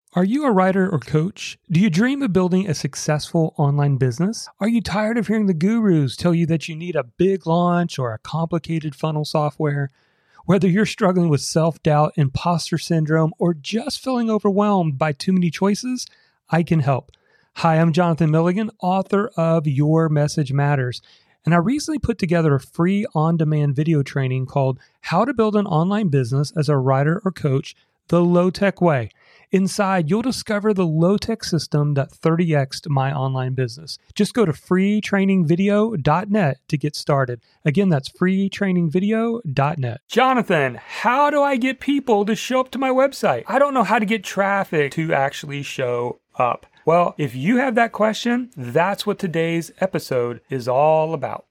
Are you a writer or coach? Do you dream of building a successful online business? Are you tired of hearing the gurus tell you that you need a big launch or a complicated funnel software? Whether you're struggling with self-doubt, imposter syndrome, or just feeling overwhelmed by too many choices, I can help. Hi, I'm Jonathan Milligan, author of Your Message Matters. And I recently put together a free on-demand video training called How to Build an Online Business as a Writer or Coach the Low-Tech Way. Inside, you'll discover the low-tech system that 30x'd my online business. Just go to freetrainingvideo.net to get started. Again, that's freetrainingvideo.net. Jonathan, how do I get people to show up to my website? I don't know how to get traffic to actually show up. Well, if you have that question, that's what today's episode is all about.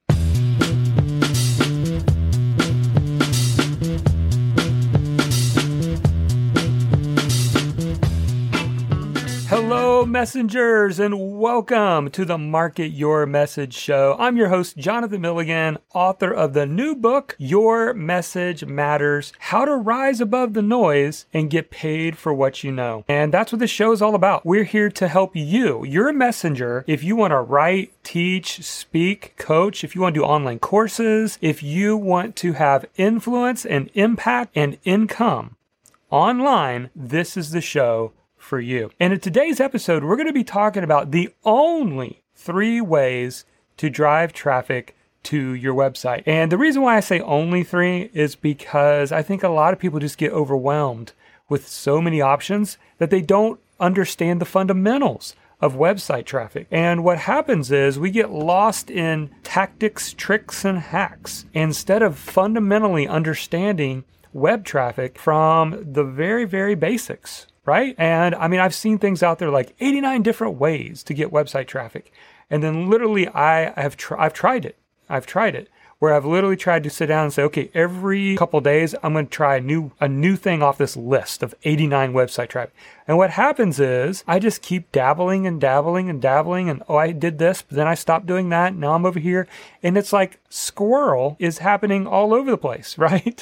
Hello, messengers, and welcome to the Market Your Message Show. I'm your host, Jonathan Milligan, author of the new book, Your Message Matters, How to Rise Above the Noise and Get Paid for What You Know. And that's what this show is all about. We're here to help you. You're a messenger. If you want to write, teach, speak, coach, if you want to do online courses, if you want to have influence and impact and income online, this is the show for you. And in today's episode, we're going to be talking about the only 3 ways to drive traffic to your website. And the reason why I say only 3 is because I think a lot of people just get overwhelmed with so many options that they don't understand the fundamentals of website traffic. And what happens is we get lost in tactics, tricks, and hacks instead of fundamentally understanding web traffic from the very, very basics. Right? And I mean, I've seen things out there like 89 different ways to get website traffic. And then literally I've tried it. I've tried it where I've literally tried to sit down and say, okay, every couple days, I'm going to try a new thing off this list of 89 website traffic. And what happens is I just keep dabbling and dabbling and dabbling. And I did this, but then I stopped doing that. Now I'm over here. And it's like squirrel is happening all over the place, right?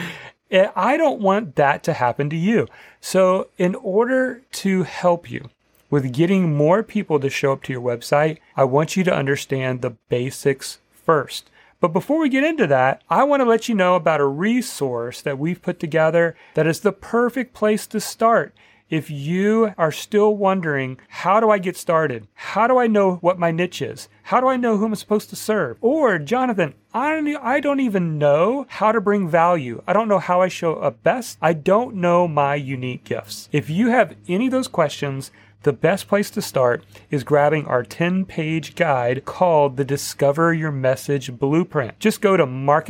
I don't want that to happen to you. So in order to help you with getting more people to show up to your website, I want you to understand the basics first. But before we get into that, I want to let you know about a resource that we've put together that is the perfect place to start. If you are still wondering, how do I get started? How do I know what my niche is? How do I know who I'm supposed to serve? Or, Jonathan, I don't even know how to bring value. I don't know how I show up best. I don't know my unique gifts. If you have any of those questions, the best place to start is grabbing our 10-page guide called the Discover Your Message Blueprint. Just go to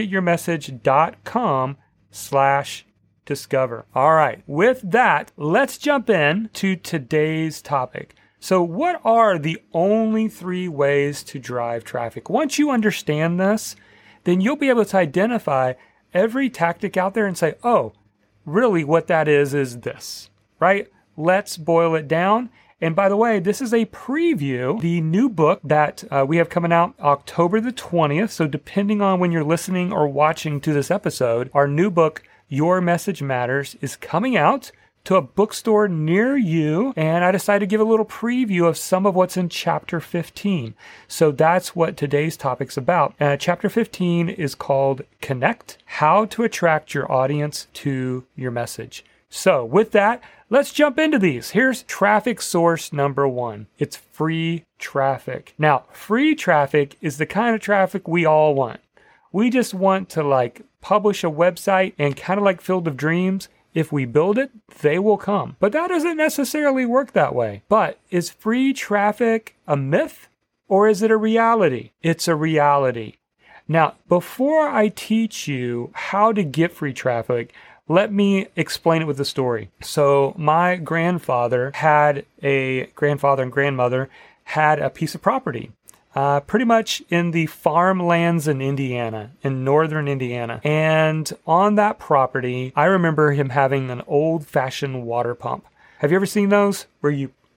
marketyourmessage.com/discover. All right. With that, let's jump in to today's topic. So what are the only 3 ways to drive traffic? Once you understand this, then you'll be able to identify every tactic out there and say, oh, really what that is this, right? Let's boil it down. And by the way, this is a preview, the new book that we have coming out October the 20th. So depending on when you're listening or watching to this episode, our new book, Your Message Matters, is coming out to a bookstore near you, and I decided to give a little preview of some of what's in Chapter 15. So that's what today's topic's about. Chapter 15 is called Connect, How to Attract Your Audience to Your Message. So with that, let's jump into these. Here's traffic source number 1. It's free traffic. Now, free traffic is the kind of traffic we all want. We just want to publish a website and kind of like Field of Dreams. If we build it, they will come. But that doesn't necessarily work that way. But is free traffic a myth or is it a reality? It's a reality. Now, before I teach you how to get free traffic, let me explain it with a story. So my grandfather and grandmother had a piece of property. Pretty much in the farmlands in Indiana, in northern Indiana. And on that property, I remember him having an old-fashioned water pump. Have you ever seen those? Where you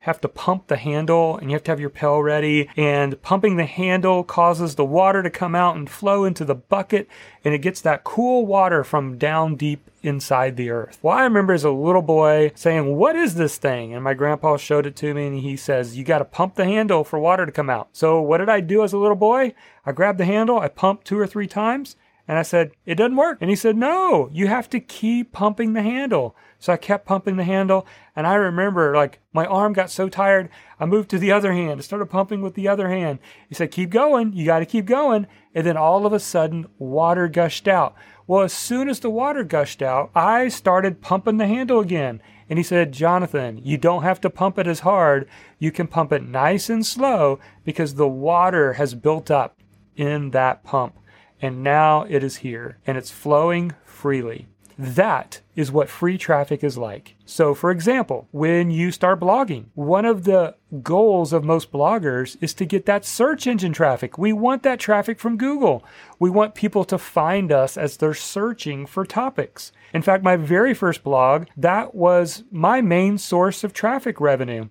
have to pump the handle and you have to have your pail ready. And pumping the handle causes the water to come out and flow into the bucket, and it gets that cool water from down deep inside the earth. Well, I remember as a little boy saying, "What is this thing?" And my grandpa showed it to me and he says, "You got to pump the handle for water to come out." So what did I do as a little boy? I grabbed the handle, I pumped 2 or 3 times, and I said, "It doesn't work." And he said, "No, you have to keep pumping the handle." So I kept pumping the handle, and I remember like my arm got so tired, I moved to the other hand. I started pumping with the other hand. He said, "Keep going. You got to keep going." And then all of a sudden, water gushed out. Well, as soon as the water gushed out, I started pumping the handle again. And he said, "Jonathan, you don't have to pump it as hard. You can pump it nice and slow because the water has built up in that pump. And now it is here and it's flowing freely." That is what free traffic is like. So for example, when you start blogging, one of the goals of most bloggers is to get that search engine traffic. We want that traffic from Google. We want people to find us as they're searching for topics. In fact, my very first blog, that was my main source of traffic revenue.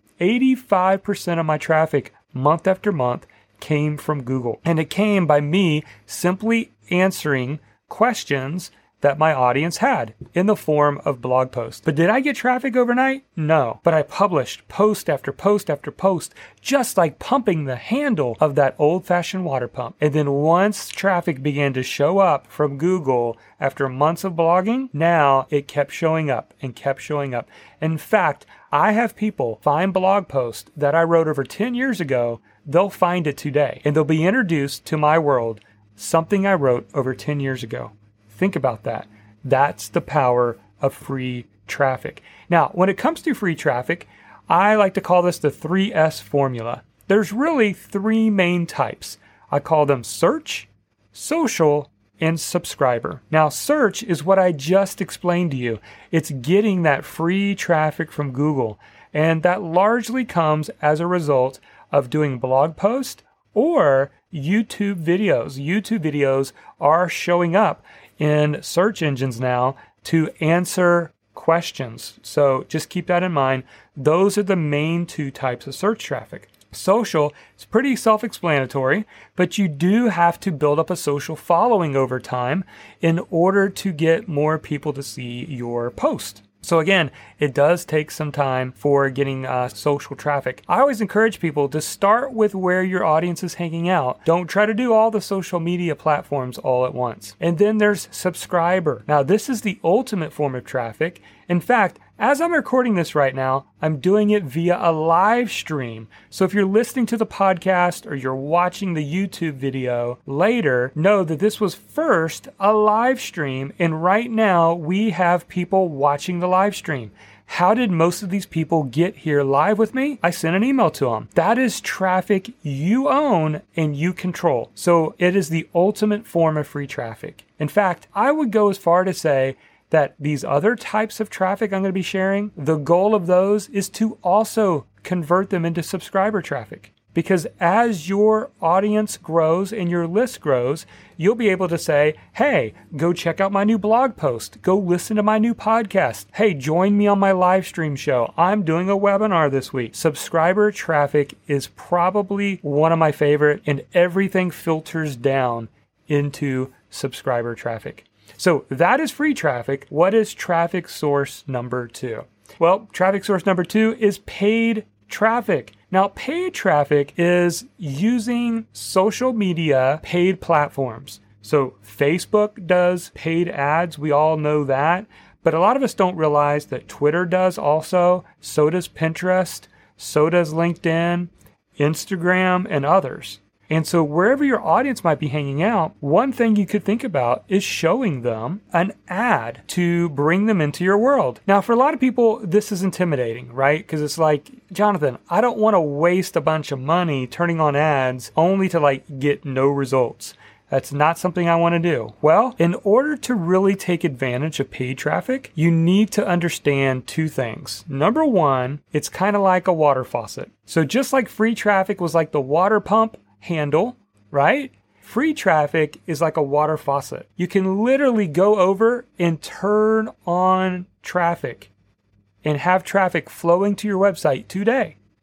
85% of my traffic month after month came from Google. And it came by me simply answering questions that my audience had in the form of blog posts. But did I get traffic overnight? No. But I published post after post after post, just like pumping the handle of that old-fashioned water pump. And then once traffic began to show up from Google after months of blogging, now it kept showing up and kept showing up. In fact, I have people find blog posts that I wrote over 10 years ago. They'll find it today and they'll be introduced to my world, something I wrote over 10 years ago. Think about that. That's the power of free traffic. Now, when it comes to free traffic, I like to call this the 3S formula. There's really 3 main types. I call them search, social, and subscriber. Now, search is what I just explained to you. It's getting that free traffic from Google. And that largely comes as a result of doing blog posts or YouTube videos. YouTube videos are showing up in search engines now to answer questions. So just keep that in mind. Those are the main 2 types of search traffic. Social is pretty self-explanatory, but you do have to build up a social following over time in order to get more people to see your post. So again, it does take some time for getting social traffic. I always encourage people to start with where your audience is hanging out. Don't try to do all the social media platforms all at once. And then there's subscriber. Now, this is the ultimate form of traffic. In fact, as I'm recording this right now, I'm doing it via a live stream. So if you're listening to the podcast or you're watching the YouTube video later, know that this was first a live stream, and right now we have people watching the live stream. How did most of these people get here live with me? I sent an email to them. That is traffic you own and you control. So it is the ultimate form of free traffic. In fact, I would go as far to say that these other types of traffic I'm going to be sharing, the goal of those is to also convert them into subscriber traffic. Because as your audience grows and your list grows, you'll be able to say, "Hey, go check out my new blog post. Go listen to my new podcast. Hey, join me on my live stream show. I'm doing a webinar this week." Subscriber traffic is probably one of my favorite, and everything filters down into subscriber traffic. So that is free traffic. What is traffic source number 2? Well, traffic source number 2 is paid traffic. Now, paid traffic is using social media paid platforms. So Facebook does paid ads. We all know that. But a lot of us don't realize that Twitter does also. So does Pinterest. So does LinkedIn, Instagram, and others. And so wherever your audience might be hanging out, one thing you could think about is showing them an ad to bring them into your world. Now, for a lot of people, this is intimidating, right? Because it's like, "Jonathan, I don't want to waste a bunch of money turning on ads only to get no results. That's not something I want to do." Well, in order to really take advantage of paid traffic, you need to understand 2 things. Number 1, it's kind of like a water faucet. So just like free traffic was like the water pump handle, right? Free traffic is like a water faucet. You can literally go over and turn on traffic and have traffic flowing to your website today.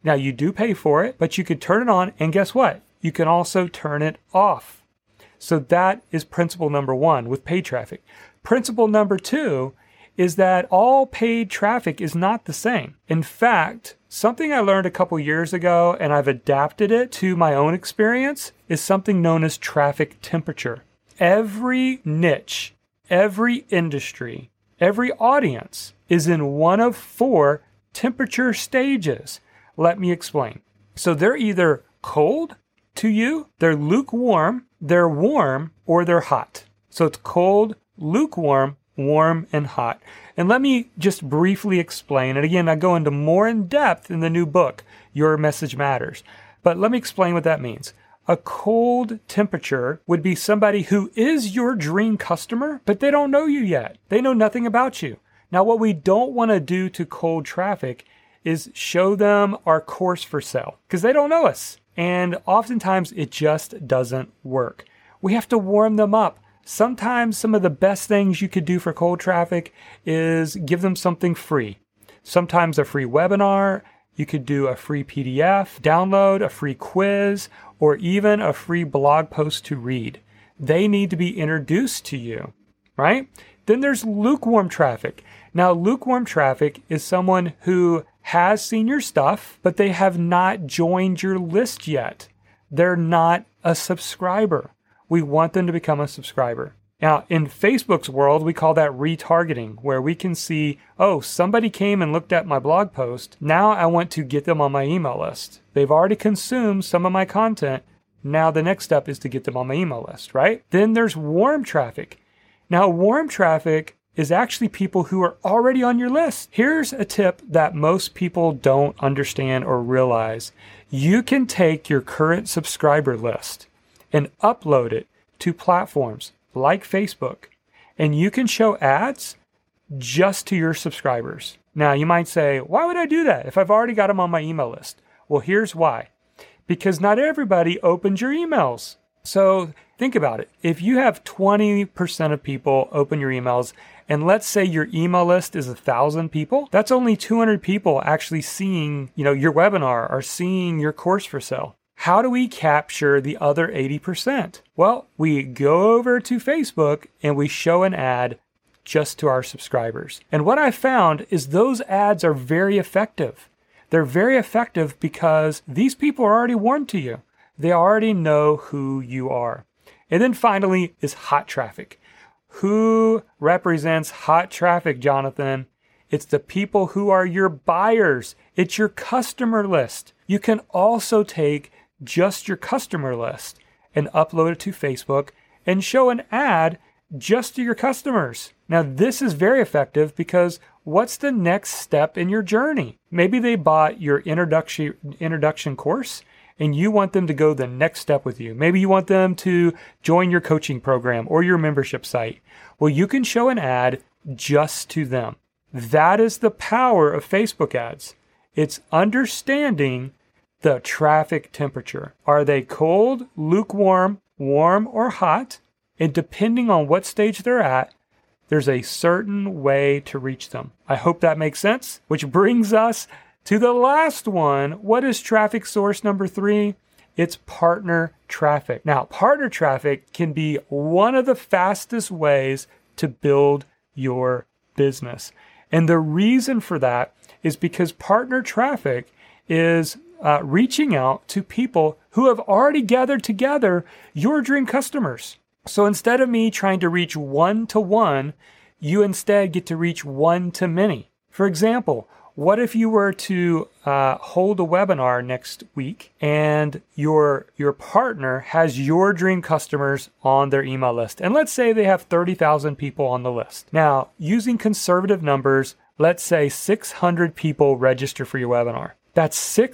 Now, you do pay for it, but you could turn it on, and guess what? You can also turn it off. So that is principle number one with paid traffic. Principle number two is that all paid traffic is not the same. In fact, something I learned a couple years ago, and I've adapted it to my own experience, is something known as traffic temperature. Every niche, every industry, every audience is in one of four temperature stages. Let me explain. So they're either cold to you, they're lukewarm, they're warm, or they're hot. So it's cold, lukewarm, warm, and hot. And let me just briefly explain. And again, I go into more in depth in the new book, Your Message Matters. But let me explain what that means. A cold temperature would be somebody who is your dream customer, but they don't know you yet. They know nothing about you. Now, what we don't want to do to cold traffic is show them our course for sale because they don't know us. And oftentimes it just doesn't work. We have to warm them up. Sometimes some of the best things you could do for cold traffic is give them something free. Sometimes a free webinar. You could do a free PDF download, a free quiz, or even a free blog post to read. They need to be introduced to you, right? Then there's lukewarm traffic. Now, lukewarm traffic is someone who has seen your stuff, but they have not joined your list yet. They're not a subscriber. We want them to become a subscriber. Now, in Facebook's world, we call that retargeting, where we can see, oh, somebody came and looked at my blog post. Now I want to get them on my email list. They've already consumed some of my content. Now the next step is to get them on my email list, right? Then there's warm traffic. Now, warm traffic is actually people who are already on your list. Here's a tip that most people don't understand or realize. You can take your current subscriber list and upload it to platforms like Facebook, and you can show ads just to your subscribers. Now, you might say, why would I do that if I've already got them on my email list? Well, here's why. Because not everybody opens your emails. So think about it. If you have 20% of people open your emails, and let's say your email list is 1,000 people, that's only 200 people actually seeing, your webinar or seeing your course for sale. How do we capture the other 80%? Well, we go over to Facebook and we show an ad just to our subscribers. And what I found is those ads are very effective. They're very effective because these people are already warm to you. They already know who you are. And then finally is hot traffic. Who represents hot traffic, Jonathan? It's the people who are your buyers. It's your customer list. You can also take just your customer list and upload it to Facebook and show an ad just to your customers. Now, this is very effective because what's the next step in your journey? Maybe they bought your introduction course and you want them to go the next step with you. Maybe you want them to join your coaching program or your membership site. Well, you can show an ad just to them. That is the power of Facebook ads. It's understanding the traffic temperature. Are they cold, lukewarm, warm, or hot? And depending on what stage they're at, there's a certain way to reach them. I hope that makes sense, which brings us to the last one. What is traffic source number 3? It's partner traffic. Now, partner traffic can be one of the fastest ways to build your business. And the reason for that is because partner traffic is reaching out to people who have already gathered together your dream customers. So instead of me trying to reach one-to-one, you instead get to reach one-to-many. For example, what if you were to hold a webinar next week and your partner has your dream customers on their email list? And let's say they have 30,000 people on the list. Now, using conservative numbers, let's say 600 people register for your webinar. That's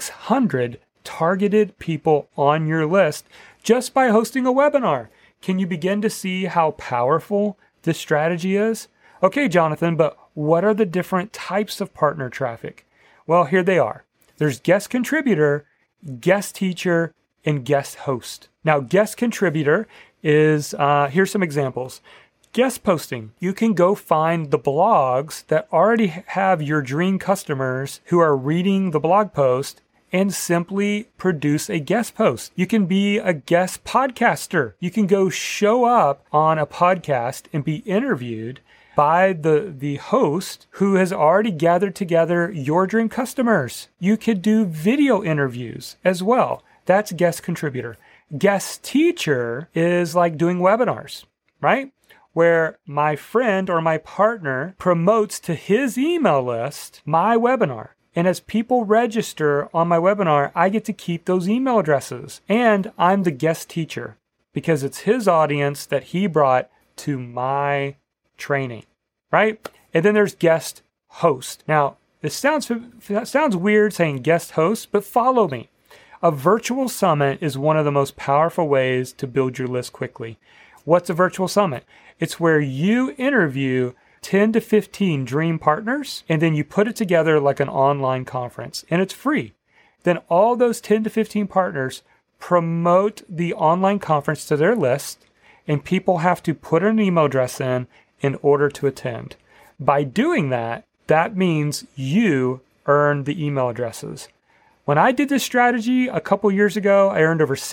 600 targeted people on your list just by hosting a webinar. Can you begin to see how powerful this strategy is? Okay, Jonathan, but what are the different types of partner traffic? Well, here they are. There's guest contributor, guest teacher, and guest host. Now, guest contributor is, here's some examples. Guest posting. You can go find the blogs that already have your dream customers who are reading the blog post and simply produce a guest post. You can be a guest podcaster. You can go show up on a podcast and be interviewed by the host who has already gathered together your dream customers. You could do video interviews as well. That's guest contributor. Guest teacher is like doing webinars, right? Where my friend or my partner promotes to his email list my webinar. And as people register on my webinar, I get to keep those email addresses. And I'm the guest teacher because it's his audience that he brought to my training, right? And then there's guest host. Now, this sounds weird saying guest host, but follow me. A virtual summit is one of the most powerful ways to build your list quickly. What's a virtual summit? It's where you interview 10 to 15 dream partners, and then you put it together like an online conference, and it's free. Then all those 10 to 15 partners promote the online conference to their list, and people have to put an email address in order to attend. By doing that, that means you earn the email addresses. When I did this strategy a couple years ago, I earned over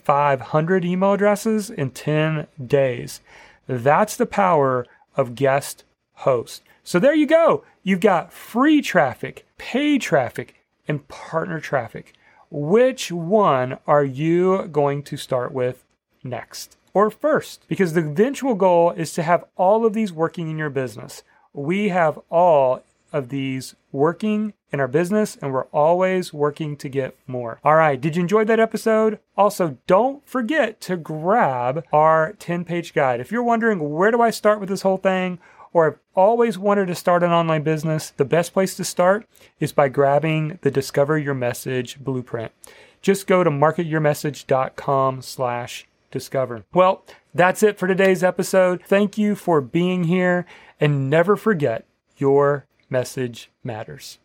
6,500 email addresses in 10 days. That's the power of guest host. So there you go. You've got free traffic, paid traffic, and partner traffic. Which one are you going to start with next or first? Because the eventual goal is to have all of these working in your business. We have all of these working in our business, and we're always working to get more. All right, did you enjoy that episode? Also, don't forget to grab our 10-page guide. If you're wondering, where do I start with this whole thing? Or I've always wanted to start an online business, the best place to start is by grabbing the Discover Your Message blueprint. Just go to marketyourmessage.com/discover. Well, that's it for today's episode. Thank you for being here, and never forget, your message matters.